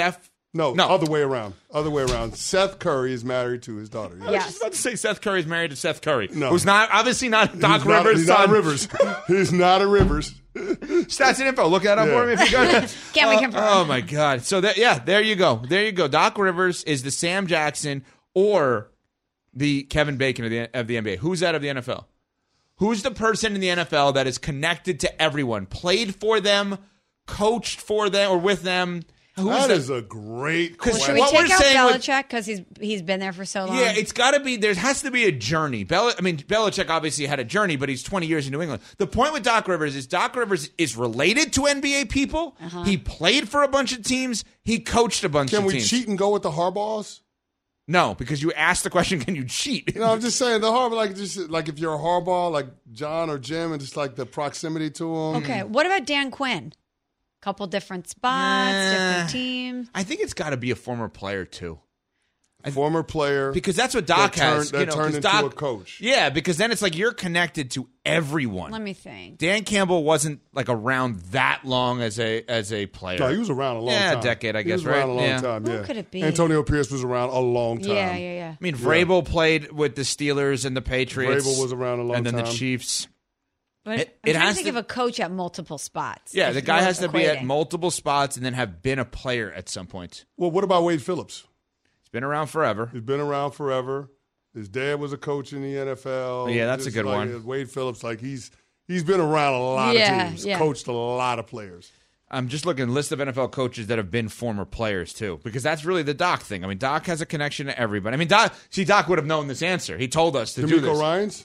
No, No. other way around. Other way around. Seth Curry is married to his daughter. I was just about to say Seth Curry's married to Seth Curry, No. who's not obviously not Doc He's not- Rivers' he's son. not Rivers. He's not a Rivers. Stats and info. Look that up Yeah. for me if you got Can we Uh, confirm? Oh my God! So that yeah, there you go. There you go. Doc Rivers is the Sam Jackson or the Kevin Bacon of the of the N B A. Who's that of the N F L? Who's the person in the N F L that is connected to everyone, played for them, coached for them or with them? Who's That the- is a great Because question. Should we what take we're out saying with- Belichick because he's he's been there for so long? Yeah, it's got to be. There has to be a journey. Bel- I mean, Belichick obviously had a journey, but he's twenty years in New England. The point with Doc Rivers is Doc Rivers is related to N B A people. Uh-huh. He played for a bunch of teams. He coached a bunch Can of we teams. cheat and go with the Harbaughs? No, because you asked the question, can you cheat? You know, I'm just saying the Harbaugh, like just like if you're a Harbaugh, like John or Jim, and just like the proximity to him. Okay, what about Dan Quinn? Couple different spots, Nah. different teams. I think it's got to be a former player too. Former player. Because that's what Doc that turned, has. That you know, turned 'cause into Doc, a coach. Yeah, because then it's like you're connected to everyone. Let me think. Dan Campbell wasn't like around that long as a as a player. No, he was around a long yeah, time. a decade, I He guess, was right? around a long yeah. time, Who yeah. could it be? Antonio Pierce was around a long time. Yeah, yeah, yeah. I mean, Vrabel played with the Steelers and the Patriots. Vrabel was around a long and then time. the Chiefs. But It- I'm it trying has to think to- of a coach at multiple spots. Yeah, if the guy we're has to be at equating. multiple spots and then have been a player at some point. Well, what about Wade Phillips? He's been around forever. He's been around forever. His dad was a coach in the N F L. Yeah, that's a Just good like one. Wade Phillips, like he's he's been around a lot Yeah, of teams, yeah. coached a lot of players. I'm just looking at a list of N F L coaches that have been former players too, because that's really the Doc thing. I mean, Doc has a connection to everybody. I mean, Doc. See, Doc would have known this answer. He told us to do D'Amico this. Ryans,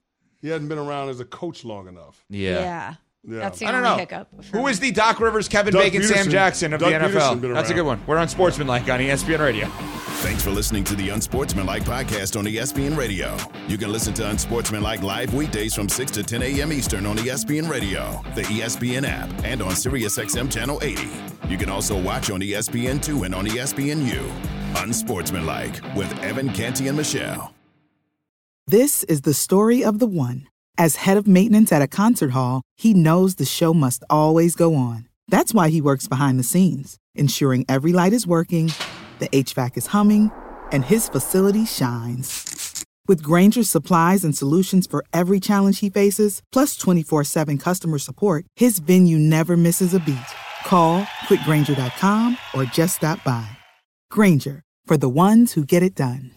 he hadn't been around as a coach long enough. Yeah. Yeah. Yeah. That's the I don't only know. hiccup. for Who me. is the Doc Rivers, Kevin Doug Bacon, Sam Peterson. Jackson of Doug the N F L? Peterson been That's a around. good one. We're on Sportsmanlike on E S P N Radio. Thanks for listening to the Unsportsmanlike podcast on E S P N Radio. You can listen to Unsportsmanlike live weekdays from six to ten a.m. Eastern on E S P N Radio, the E S P N app, and on SiriusXM Channel eighty. You can also watch on E S P N two and on E S P N U. Unsportsmanlike with Evan Canty and Michelle. This is the story of the one. As head of maintenance at a concert hall, he knows the show must always go on. That's why he works behind the scenes, ensuring every light is working, the H V A C is humming, and his facility shines. With Grainger's supplies and solutions for every challenge he faces, plus twenty-four seven customer support, his venue never misses a beat. Call quick grainger dot com or just stop by. Grainger, for the ones who get it done.